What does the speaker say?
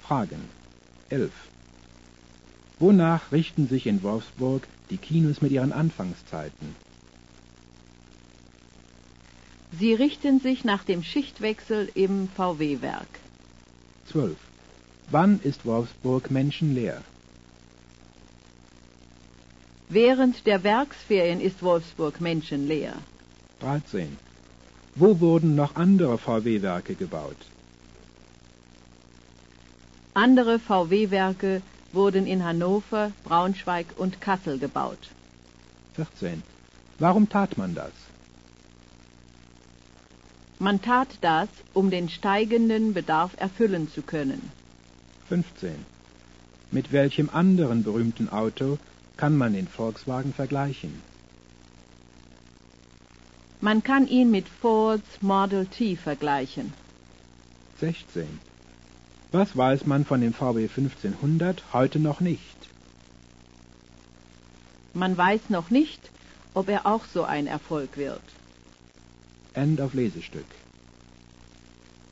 Fragen. 11. Wonach richten sich in Wolfsburg die Kinos mit ihren Anfangszeiten? Sie richten sich nach dem Schichtwechsel im VW-Werk. 12. Wann ist Wolfsburg menschenleer? Während der Werksferien ist Wolfsburg menschenleer. 13. Wo wurden noch andere VW-Werke gebaut? Andere VW-Werke wurden in Hannover, Braunschweig und Kassel gebaut. 14. Warum tat man das? Man tat das, um den steigenden Bedarf erfüllen zu können. 15. Mit welchem anderen berühmten Auto kann man den Volkswagen vergleichen? Man kann ihn mit Fords Model T vergleichen. 16. Was weiß man von dem VW 1500 heute noch nicht? Man weiß noch nicht, ob er auch so ein Erfolg wird. End of Lesestück.